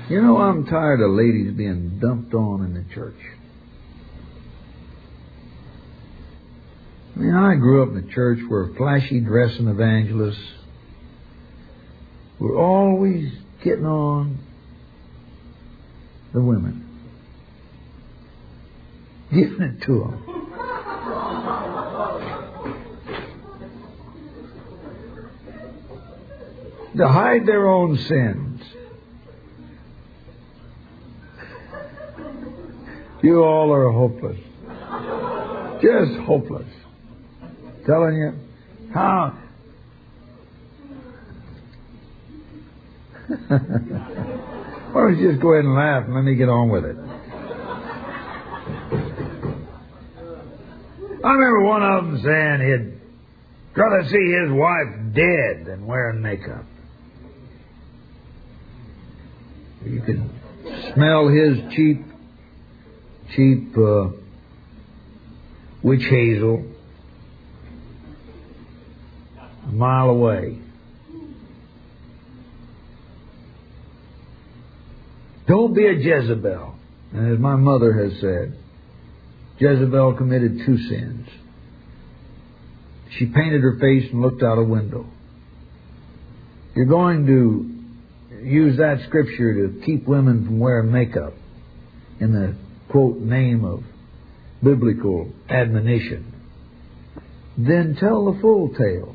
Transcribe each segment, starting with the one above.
You know, I'm tired of ladies being dumped on in the church. I mean, I grew up in a church where flashy dressing evangelists were always getting on the women, giving it to them. To hide their own sins. You all are hopeless. Just hopeless. Telling you how. Why don't you just go ahead and laugh and let me get on with it? I remember one of them saying he'd rather see his wife dead than wearing makeup. You can smell his cheap witch hazel a mile away. Don't be a Jezebel. And as my mother has said, Jezebel committed 2 sins. She painted her face and looked out a window. You're going to use that scripture to keep women from wearing makeup in the, quote, name of biblical admonition. Then tell the full tale.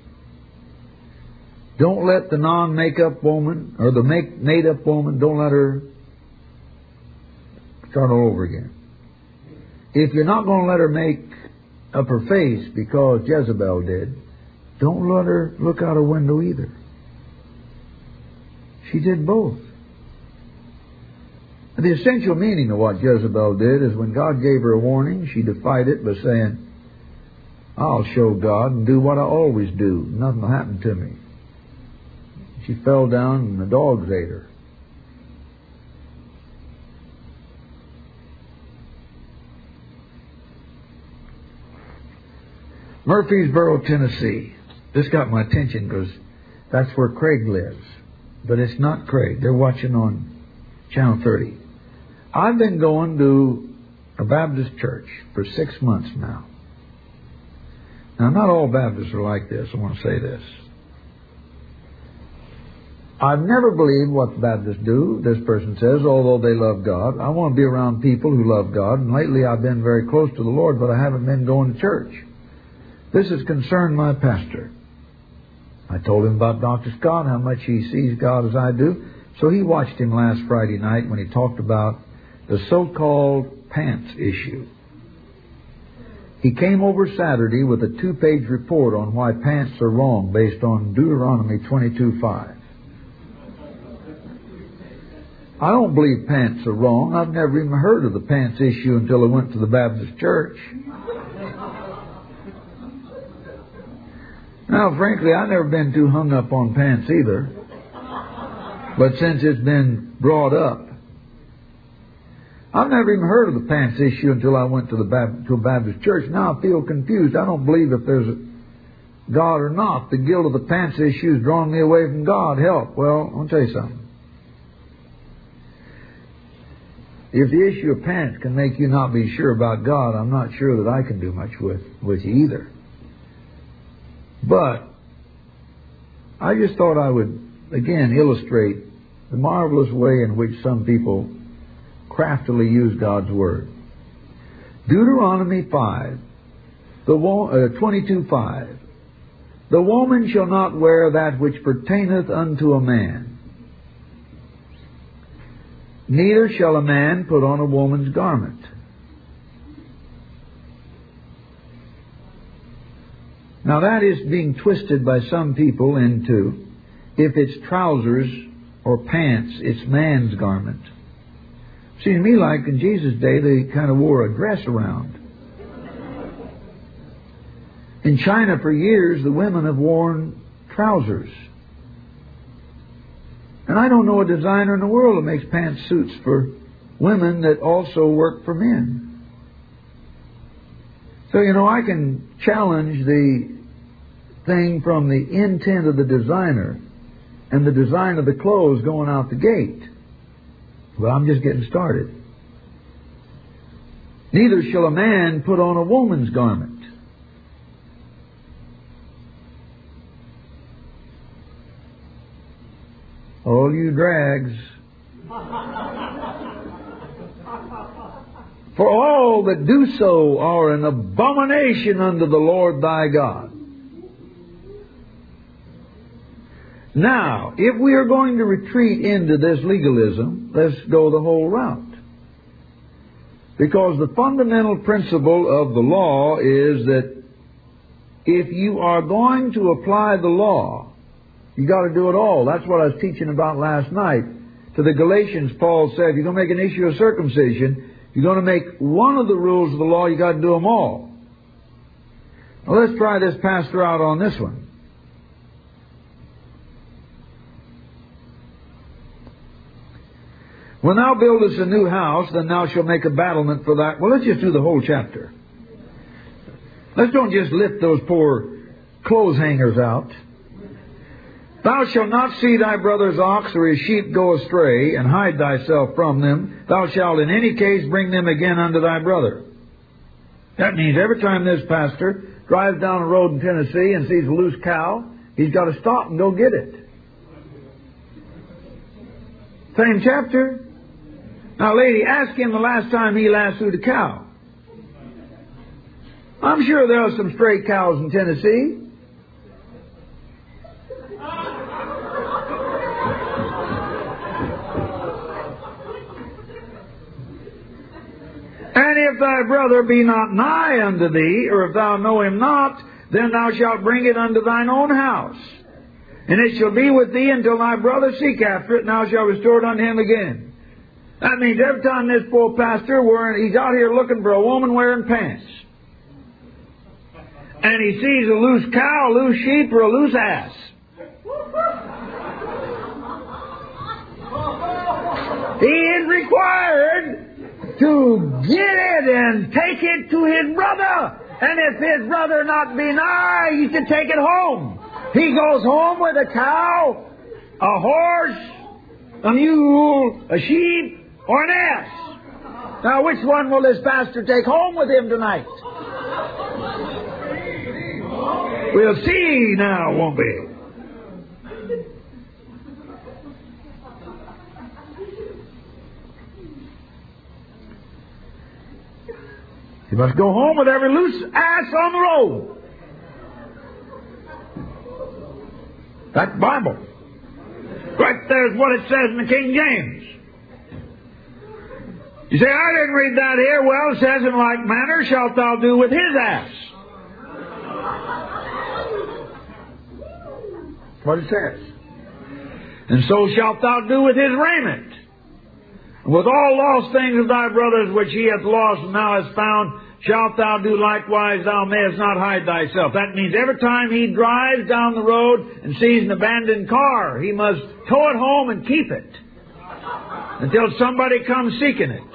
Don't let the non-makeup woman, or the made-up woman, don't let her start all over again. If you're not going to let her make up her face because Jezebel did, don't let her look out a window either. She did both. And the essential meaning of what Jezebel did is when God gave her a warning, she defied it by saying, I'll show God and do what I always do. Nothing will happen to me. She fell down and the dogs ate her. Murfreesboro, Tennessee. This got my attention because that's where Craig lives. But it's not Craig. They're watching on Channel 30. I've been going to a Baptist church for 6 months now. Now, not all Baptists are like this. I want to say this. I've never believed what the Baptists do, this person says, although they love God. I want to be around people who love God, and lately I've been very close to the Lord, but I haven't been going to church. This has concerned my pastor. I told him about Dr. Scott, how much he sees God as I do, so he watched him last Friday night when he talked about the so-called pants issue. He came over Saturday with a 2-page report on why pants are wrong based on Deuteronomy 22:5. I don't believe pants are wrong. I've never even heard of the pants issue until I went to the Baptist church. Now, frankly, I've never been too hung up on pants either. But since it's been brought up, I've never even heard of the pants issue until I went to a Baptist church. Now I feel confused. I don't believe if there's a God or not. The guilt of the pants issue is drawing me away from God. Help. Well, I'll tell you something. If the issue of pants can make you not be sure about God, I'm not sure that I can do much with you either. But I just thought I would, again, illustrate the marvelous way in which some people craftily use God's Word. Deuteronomy 22:5. The woman shall not wear that which pertaineth unto a man, neither shall a man put on a woman's garment. Now that is being twisted by some people into, if it's trousers or pants, it's man's garment. Seems to me like in Jesus' day they kind of wore a dress around. In China for years the women have worn trousers. And I don't know a designer in the world that makes pantsuits for women that also work for men. So, I can challenge the thing from the intent of the designer and the design of the clothes going out the gate. Well, I'm just getting started. Neither shall a man put on a woman's garment. All you drags. For all that do so are an abomination unto the Lord thy God. Now, if we are going to retreat into this legalism, let's go the whole route. Because the fundamental principle of the law is that if you are going to apply the law, you got to do it all. That's what I was teaching about last night. To the Galatians, Paul said, if you're going to make an issue of circumcision, you're going to make one of the rules of the law, you got to do them all. Well, let's try this pastor out on this one. When thou buildest a new house, then thou shalt make a battlement for that. Well, let's just do the whole chapter. Let's don't just lift those poor clothes hangers out. Thou shalt not see thy brother's ox or his sheep go astray, and hide thyself from them. Thou shalt in any case bring them again unto thy brother. That means every time this pastor drives down a road in Tennessee and sees a loose cow, he's got to stop and go get it. Same chapter. Now, lady, ask him the last time he lassoed a cow. I'm sure there are some stray cows in Tennessee. And if thy brother be not nigh unto thee, or if thou know him not, then thou shalt bring it unto thine own house. And it shall be with thee until thy brother seek after it, and thou shalt restore it unto him again. That means every time this poor pastor, he's out here looking for a woman wearing pants. And he sees a loose cow, a loose sheep, or a loose ass. He is required to get it and take it to his brother. And if his brother not be nigh, he should take it home. He goes home with a cow, a horse, a mule, a sheep, or an ass. Now, which one will this pastor take home with him tonight? We'll see now, won't we? You must go home with every loose ass on the road. That's Bible. Right there's what it says in the King James. You say, I didn't read that here. Well, it says, in like manner shalt thou do with his ass. That's what it says. And so shalt thou do with his raiment. And with all lost things of thy brothers which he hath lost and thou hast found, shalt thou do likewise, thou mayest not hide thyself. That means every time he drives down the road and sees an abandoned car, he must tow it home and keep it until somebody comes seeking it.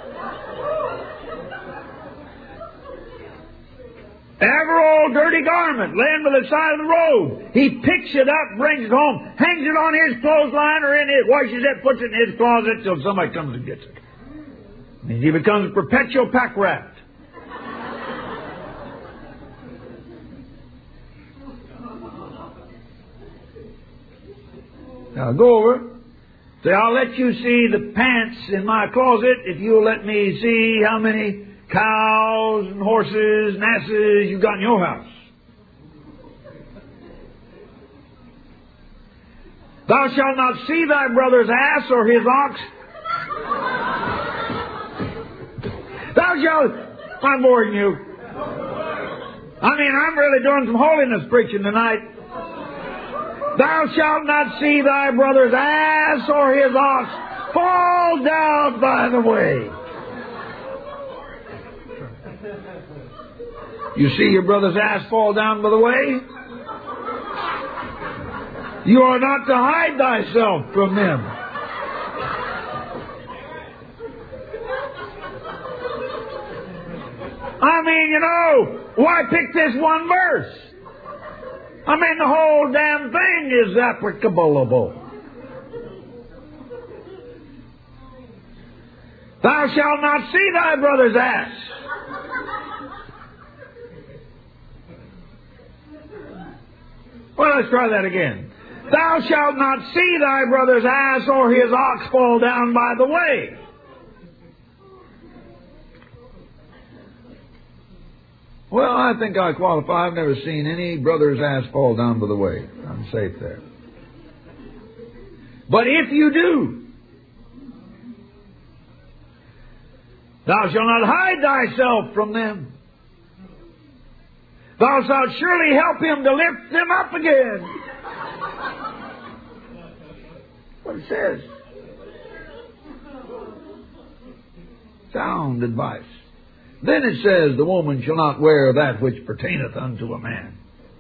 Every old dirty garment laying by the side of the road, he picks it up, brings it home, hangs it on his clothesline or in his, washes it, puts it in his closet till somebody comes and gets it. It means he becomes a perpetual pack rat. Now go over. Say, I'll let you see the pants in my closet if you'll let me see how many cows and horses and asses you've got in your house. Thou shalt not see thy brother's ass or his ox. Thou shalt... I'm boring you. I mean, I'm really doing some holiness preaching tonight. Thou shalt not see thy brother's ass or his ox fall down by the way. You see your brother's ass fall down by the way? You are not to hide thyself from them. I mean, you know, why pick this one verse? I mean, the whole damn thing is applicable. Thou shalt not see thy brother's ass. Well, let's try that again. Thou shalt not see thy brother's ass or his ox fall down by the way. Well, I think I qualify. I've never seen any brother's ass fall down by the way. I'm safe there. But if you do, thou shalt not hide thyself from them. Thou shalt surely help him to lift them up again. What it says. Sound advice. Then it says, the woman shall not wear that which pertaineth unto a man.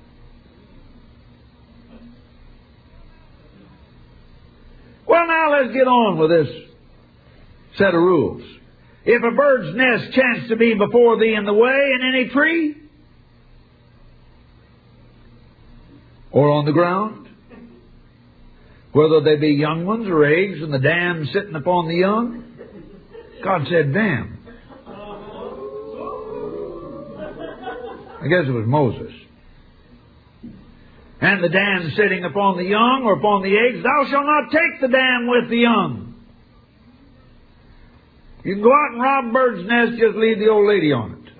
Well, now let's get on with this set of rules. If a bird's nest chance to be before thee in the way in any tree, or on the ground, whether they be young ones or eggs, and the dam sitting upon the young, God said dam. I guess it was Moses. And the dam sitting upon the young or upon the eggs, thou shalt not take the dam with the young. You can go out and rob a bird's nest, just leave the old lady on it.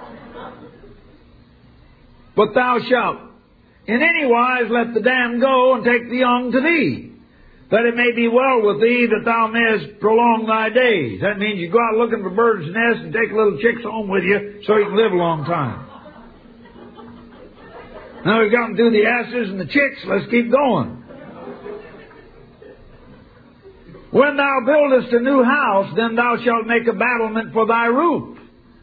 But thou shalt in any wise let the dam go and take the young to thee, that it may be well with thee, that thou mayest prolong thy days. That means you go out looking for birds' nests and take little chicks home with you so you can live a long time. Now we've gotten through the asses and the chicks. Let's keep going. When thou buildest a new house, then thou shalt make a battlement for thy roof.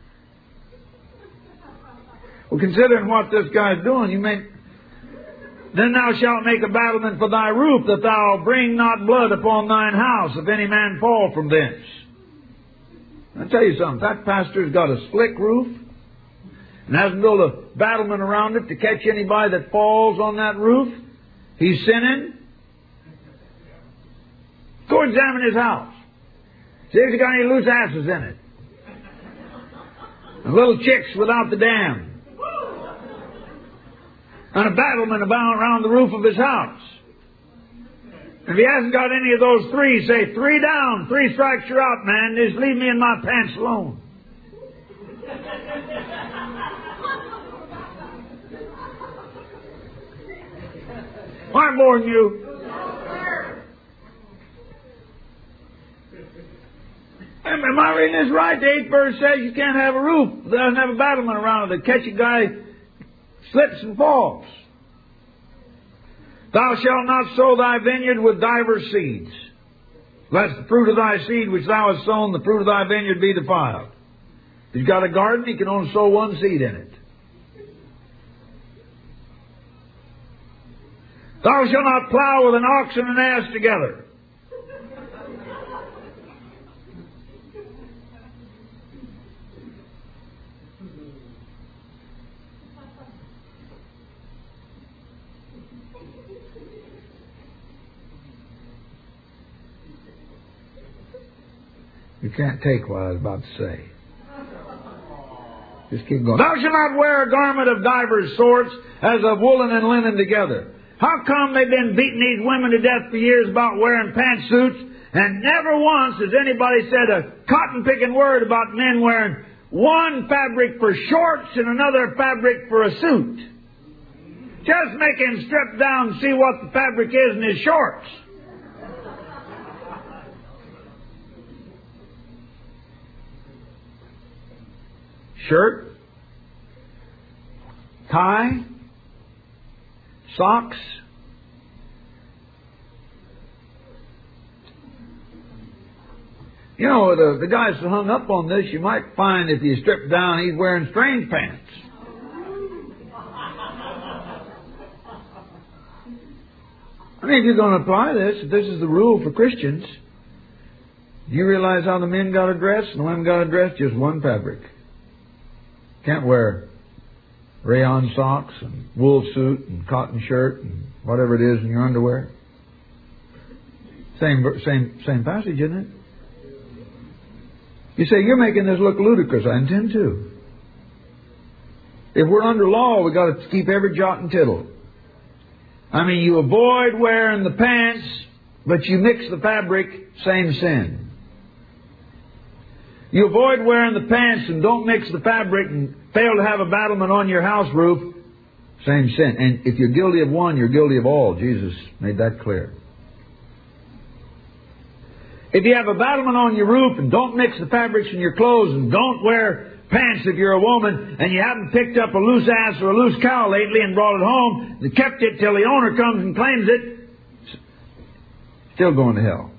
Well, considering what this guy's doing, then thou shalt make a battlement for thy roof, that thou bring not blood upon thine house, if any man fall from thence. I'll tell you something. That pastor's got a slick roof, and hasn't built a battlement around it to catch anybody that falls on that roof, he's sinning. Go examine his house. See if he's got any loose asses in it. And little chicks without the dam. And a battlement around the roof of his house. And if he hasn't got any of those three, say, 3 down, 3 strikes, you're out, man. Just leave me in my pants alone. I'm more than you. Am I reading this right? The 8th verse says you can't have a roof that doesn't have a battlement around it to catch a guy slips and falls. Thou shalt not sow thy vineyard with divers seeds, lest the fruit of thy seed which thou hast sown, the fruit of thy vineyard be defiled. If he's got a garden, he can only sow one seed in it. Thou shalt not plow with an ox and an ass together. You can't take what I was about to say. Just keep going. Thou shalt not wear a garment of divers sorts, as of woolen and linen together. How come they've been beating these women to death for years about wearing pantsuits, and never once has anybody said a cotton-picking word about men wearing one fabric for shorts and another fabric for a suit? Just make him strip down and see what the fabric is in his shorts. Shirt, tie, socks, you know, the guys that hung up on this, you might find if you strip down, he's wearing strange pants. I mean, if you're going to apply this, if this is the rule for Christians, do you realize how the men got to dress and the women got to dress? Just one fabric. Can't wear rayon socks and wool suit and cotton shirt and whatever it is in your underwear. Same passage, isn't it? You say, you're making this look ludicrous. I intend to. If we're under law, we've got to keep every jot and tittle. I mean, you avoid wearing the pants, but you mix the fabric, same sin. You avoid wearing the pants and don't mix the fabric and fail to have a battlement on your house roof, same sin. And if you're guilty of one, you're guilty of all. Jesus made that clear. If you have a battlement on your roof and don't mix the fabrics in your clothes and don't wear pants if you're a woman and you haven't picked up a loose ass or a loose cow lately and brought it home and kept it till the owner comes and claims it, still going to hell.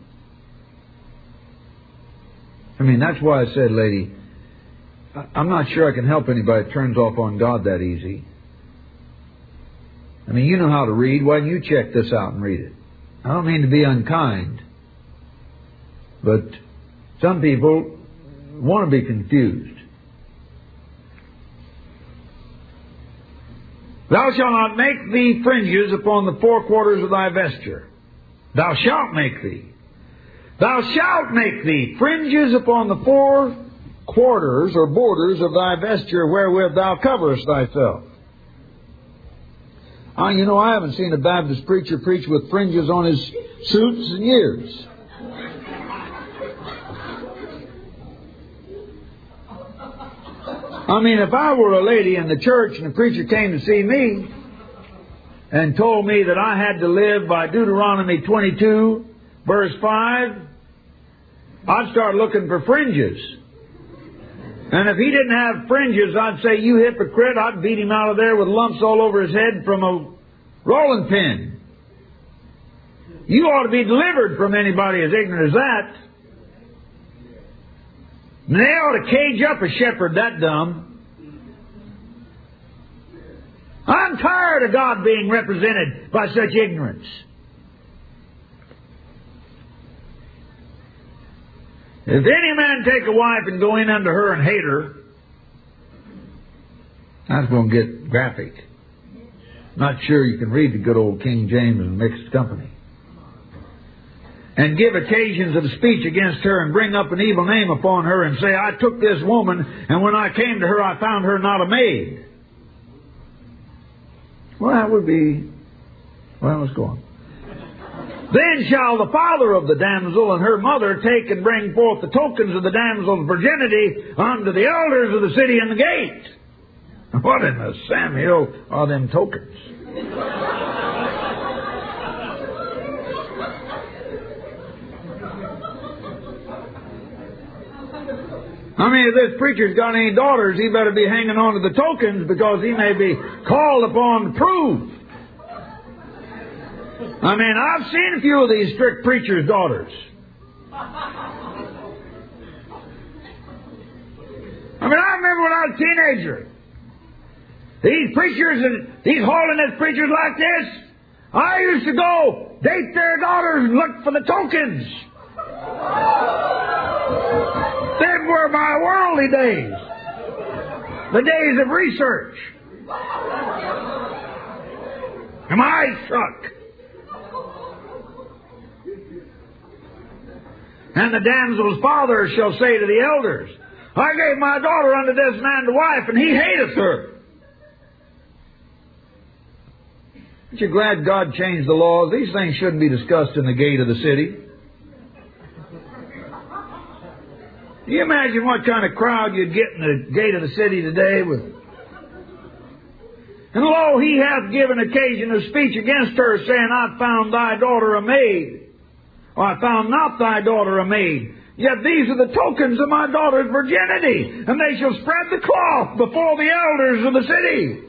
I mean, that's why I said, lady, I'm not sure I can help anybody that turns off on God that easy. I mean, you know how to read. Why don't you check this out and read it? I don't mean to be unkind, but some people want to be confused. Thou shalt not make thee fringes upon the four quarters of thy vesture. Thou shalt make thee. Thou shalt make thee fringes upon the four quarters or borders of thy vesture wherewith thou coverest thyself. You know, I haven't seen a Baptist preacher preach with fringes on his suits in years. I mean, if I were a lady in the church and the preacher came to see me and told me that I had to live by Deuteronomy 22, verse 5, I'd start looking for fringes. And if he didn't have fringes, I'd say, you hypocrite. I'd beat him out of there with lumps all over his head from a rolling pin. You ought to be delivered from anybody as ignorant as that. They ought to cage up a shepherd that dumb. I'm tired of God being represented by such ignorance. If any man take a wife and go in unto her and hate her, that's going to get graphic. Not sure you can read the good old King James in mixed company. And give occasions of speech against her and bring up an evil name upon her and say, I took this woman and when I came to her I found her not a maid. Well, that would be... Well, let's go on. Then shall the father of the damsel and her mother take and bring forth the tokens of the damsel's virginity unto the elders of the city and the gate. What in the Samuel are them tokens? I mean, if this preacher's got any daughters, he better be hanging on to the tokens because he may be called upon to prove. I mean, I've seen a few of these strict preachers' daughters. I mean, I remember when I was a teenager. These preachers and these holiness preachers like this, I used to go date their daughters and look for the tokens. Them were my worldly days. The days of research. And my eyes struck. And the damsel's father shall say to the elders, I gave my daughter unto this man to wife, and he hateth her. Aren't you glad God changed the laws? These things shouldn't be discussed in the gate of the city. Can you imagine what kind of crowd you'd get in the gate of the city today with... And lo, he hath given occasion of speech against her, saying, I found thy daughter a maid. Or I found not thy daughter a maid. Yet these are the tokens of my daughter's virginity, and they shall spread the cloth before the elders of the city.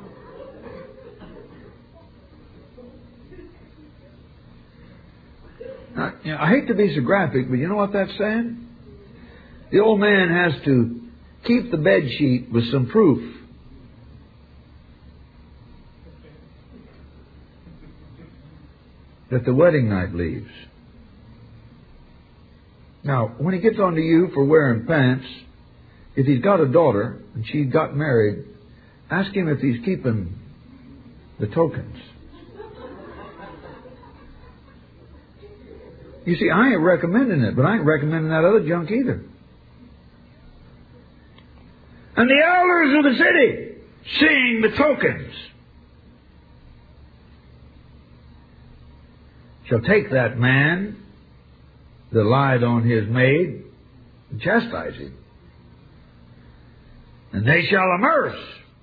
Now, I hate to be so graphic, but you know what that's saying? The old man has to keep the bed sheet with some proof. That the wedding night leaves. Now, when he gets on to you for wearing pants, if he's got a daughter and she got married, ask him if he's keeping the tokens. You see, I ain't recommending it, but I ain't recommending that other junk either. And the elders of the city, seeing the tokens, shall take that man that lied on his maid and chastise him. And they shall amerce.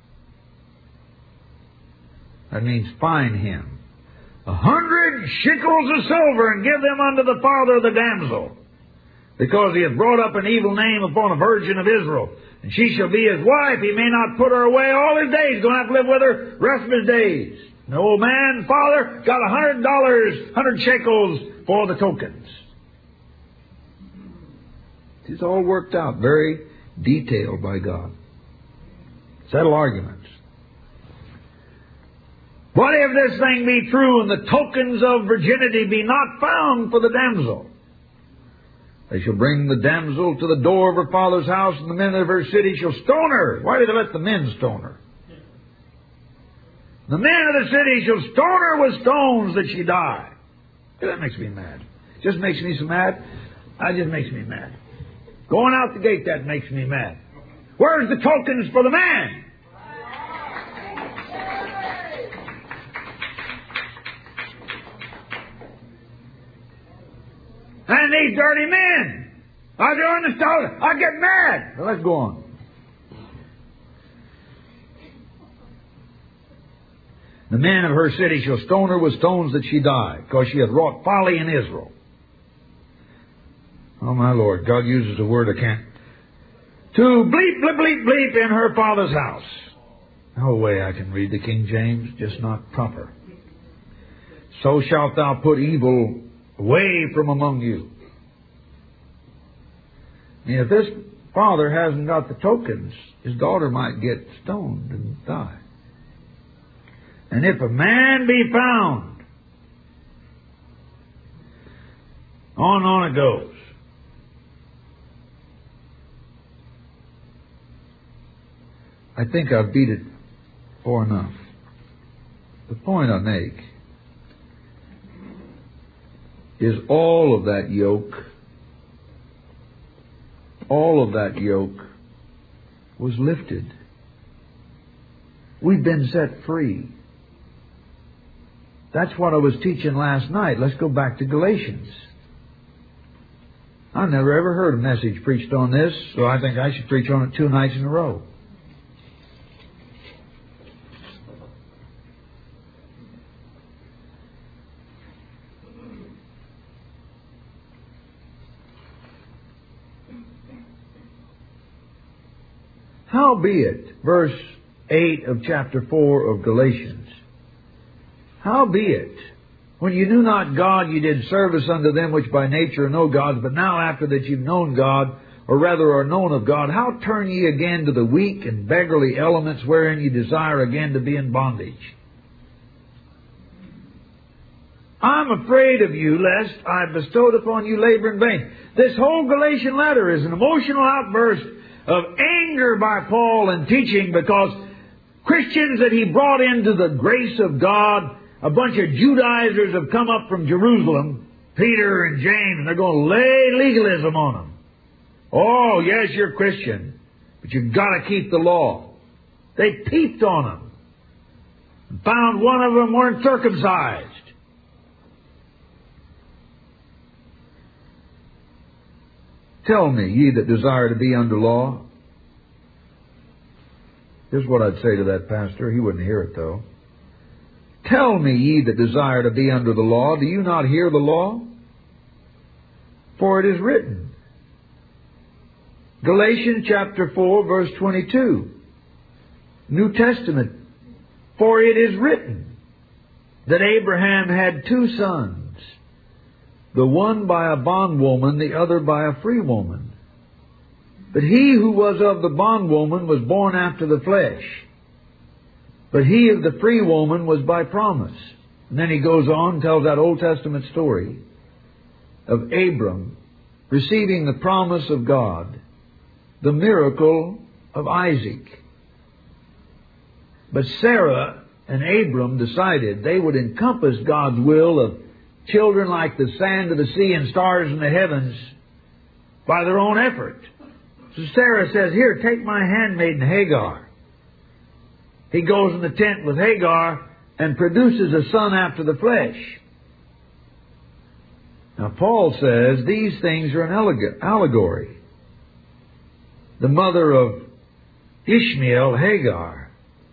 That means fine him 100 shekels of silver, and give them unto the father of the damsel, because he hath brought up an evil name upon a virgin of Israel. And she shall be his wife. He may not put her away all his days. He's going to have to live with her rest of his days. And the old man, father, got $100, 100 shekels for the tokens. It's all worked out, very detailed by God. Settle arguments. What if this thing be true, and the tokens of virginity be not found for the damsel? They shall bring the damsel to the door of her father's house, and the men of her city shall stone her. Why do they let the men stone her? The men of the city shall stone her with stones that she die. That makes me mad. Just makes me so mad. That just makes me mad. Going out the gate, that makes me mad. Where's the tokens for the man? And these dirty men are doing the stuff. I get mad. Well, let's go on. The men of her city shall stone her with stones that she die, because she hath wrought folly in Israel. Oh, my Lord, God uses a word I can't. To bleep, bleep, bleep, bleep in her father's house. No way I can read the King James, just not proper. So shalt thou put evil away from among you. And if this father hasn't got the tokens, his daughter might get stoned and die. And if a man be found, on it goes. I think I've beat it far enough. The point I make is all of that yoke was lifted. We've been set free. That's what I was teaching last night. Let's go back to Galatians. I never ever heard a message preached on this, so I think I should preach on it 2 nights in a row. Howbeit, verse 8 of chapter 4 of Galatians. Howbeit, when you knew not God, you did service unto them which by nature are no gods, but now after that you've known God, or rather are known of God, how turn ye again to the weak and beggarly elements wherein ye desire again to be in bondage? I'm afraid of you, lest I have bestowed upon you labor in vain. This whole Galatian letter is an emotional outburst of anger by Paul and teaching, because Christians that he brought into the grace of God, a bunch of Judaizers have come up from Jerusalem, Peter and James, and they're going to lay legalism on them. Oh, yes, you're Christian, but you've got to keep the law. They peeped on them and found one of them weren't circumcised. Tell me, ye that desire to be under law. Here's what I'd say to that pastor. He wouldn't hear it, though. Tell me, ye that desire to be under the law, do you not hear the law? For it is written. Galatians chapter 4, verse 22. New Testament. For it is written that Abraham had 2 sons, the one by a bondwoman, the other by a free woman. But he who was of the bondwoman was born after the flesh, but he of the free woman was by promise. And then he goes on and tells that Old Testament story of Abram receiving the promise of God, the miracle of Isaac. But Sarah and Abram decided they would encompass God's will of children like the sand of the sea and stars in the heavens by their own effort. So Sarah says, "Here, take my handmaiden Hagar." He goes in the tent with Hagar and produces a son after the flesh. Now Paul says these things are an allegory. The mother of Ishmael, Hagar,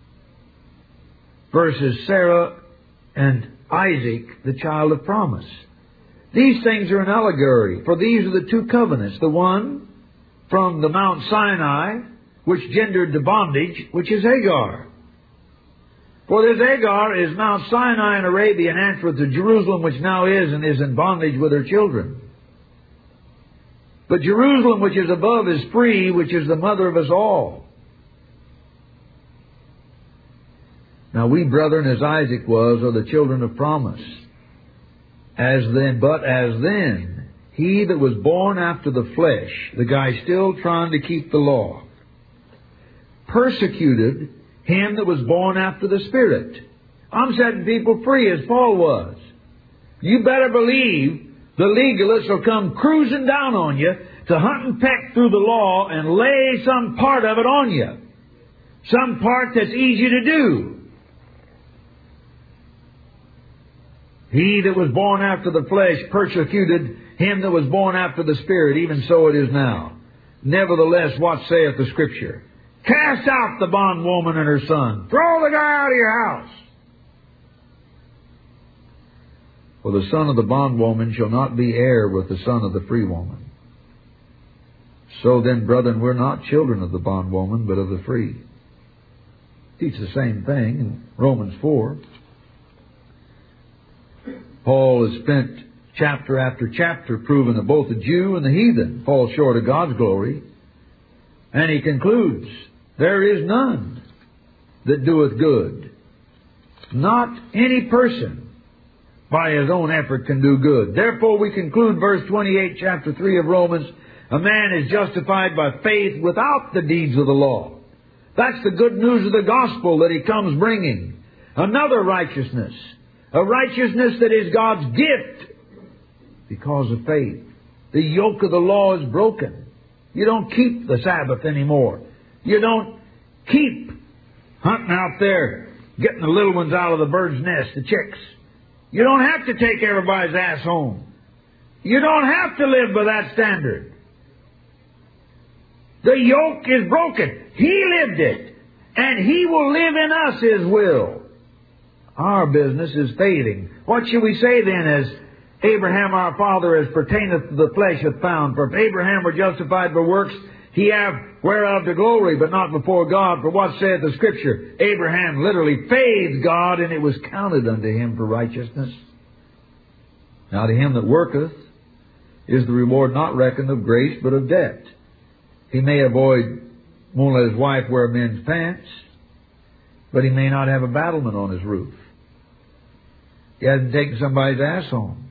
versus Sarah and Isaac, the child of promise. These things are an allegory, for these are the two covenants. The one from the Mount Sinai, which gendered the bondage, which is Hagar. For this Hagar is Mount Sinai in Arabia and answereth to Jerusalem, which now is and is in bondage with her children. But Jerusalem, which is above, is free, which is the mother of us all. Now we, brethren, as Isaac was, are the children of promise. As then, he that was born after the flesh, the guy still trying to keep the law, persecuted him that was born after the Spirit. I'm setting people free as Paul was. You better believe the legalists will come cruising down on you to hunt and peck through the law and lay some part of it on you. Some part that's easy to do. He that was born after the flesh persecuted him that was born after the Spirit, even so it is now. Nevertheless, what saith the Scripture? Cast out the bondwoman and her son. Throw the guy out of your house. For the son of the bondwoman shall not be heir with the son of the free woman. So then, brethren, we're not children of the bondwoman, but of the free. Teach the same thing in Romans 4. Paul has spent chapter after chapter proving that both the Jew and the heathen fall short of God's glory. And he concludes, there is none that doeth good. Not any person by his own effort can do good. Therefore we conclude verse 28, chapter 3 of Romans, a man is justified by faith without the deeds of the law. That's the good news of the gospel that he comes bringing. Another righteousness. A righteousness that is God's gift because of faith. The yoke of the law is broken. You don't keep the Sabbath anymore. You don't keep hunting out there, getting the little ones out of the bird's nest, the chicks. You don't have to take everybody's ass home. You don't have to live by that standard. The yoke is broken. He lived it. And He will live in us His will. Our business is fading. What shall we say then, as Abraham our father, as pertaineth to the flesh, hath found? For if Abraham were justified by works, he have whereof the glory, but not before God. For what saith the Scripture? Abraham literally faithed God, and it was counted unto him for righteousness. Now to him that worketh is the reward not reckoned of grace, but of debt. He may avoid, won't let his wife wear men's pants, but he may not have a battlement on his roof. He hasn't taken somebody's ass home.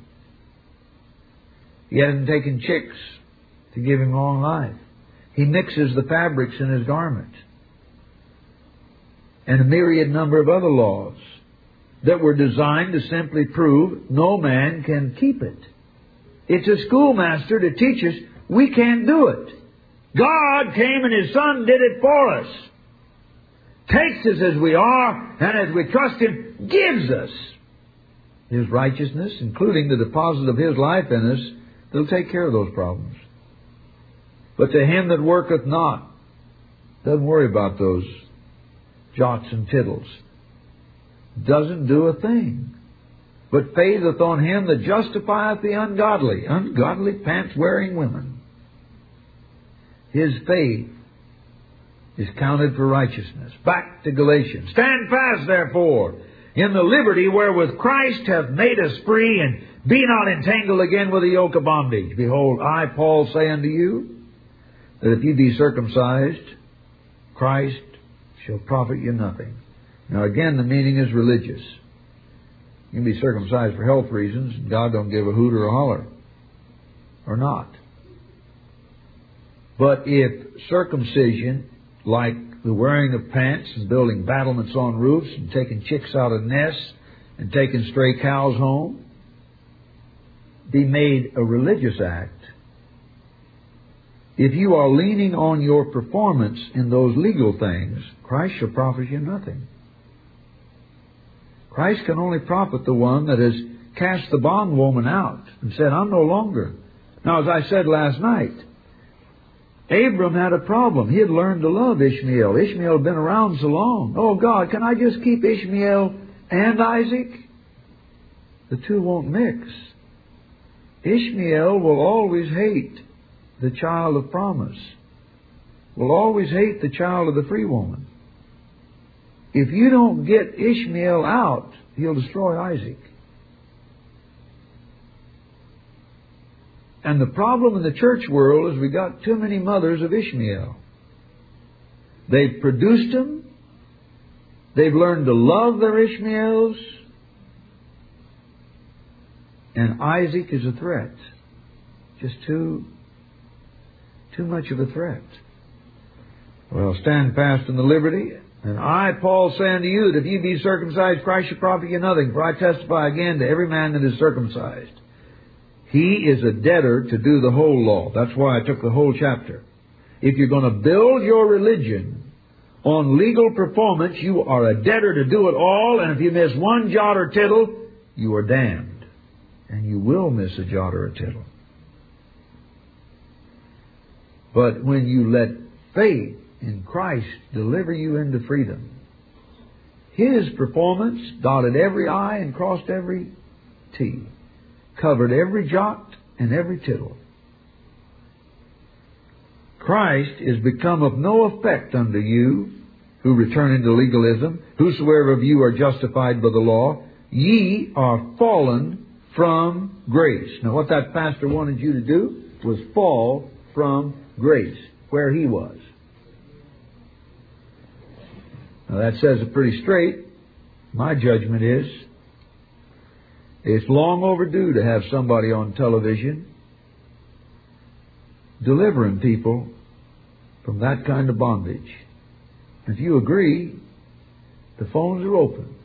He hasn't taken chicks to give him long life. He mixes the fabrics in his garment. And a myriad number of other laws that were designed to simply prove no man can keep it. It's a schoolmaster to teach us we can't do it. God came and His Son did it for us. Takes us as we are, and as we trust Him, gives us His righteousness, including the deposit of His life in us, that'll take care of those problems. But to him that worketh not, doesn't worry about those jots and tittles. Doesn't do a thing. But faitheth on Him that justifieth the ungodly. Ungodly pants-wearing women. His faith is counted for righteousness. Back to Galatians. Stand fast, therefore, in the liberty wherewith Christ hath made us free, and be not entangled again with the yoke of bondage. Behold, I, Paul, say unto you, that if ye be circumcised, Christ shall profit you nothing. Now again, the meaning is religious. You can be circumcised for health reasons, and God don't give a hoot or a holler. Or not. But if circumcision, like the wearing of pants and building battlements on roofs and taking chicks out of nests and taking stray cows home, be made a religious act, If you are leaning on your performance in those legal things, Christ shall profit you nothing. Christ can only profit the one that has cast the bondwoman out and said, I'm no longer. Now, as I said last night, Abram had a problem. He had learned to love Ishmael. Ishmael had been around so long. Oh, God, can I just keep Ishmael and Isaac? The two won't mix. Ishmael will always hate the child of promise, will always hate the child of the free woman. If you don't get Ishmael out, he'll destroy Isaac. And the problem in the church world is we got too many mothers of Ishmael. They've produced them. They've learned to love their Ishmaels. And Isaac is a threat. Just too much of a threat. Well, stand fast in the liberty. And I, Paul, say unto you that if ye be circumcised, Christ shall profit you nothing. For I testify again to every man that is circumcised. He is a debtor to do the whole law. That's why I took the whole chapter. If you're going to build your religion on legal performance, you are a debtor to do it all. And if you miss one jot or tittle, you are damned. And you will miss a jot or a tittle. But when you let faith in Christ deliver you into freedom, His performance dotted every I and crossed every T, covered every jot and every tittle. Christ is become of no effect unto you who return into legalism. Whosoever of you are justified by the law, ye are fallen from grace. Now what that pastor wanted you to do was fall from grace, where he was. Now that says it pretty straight. My judgment is, it's long overdue to have somebody on television delivering people from that kind of bondage. If you agree, the phones are open.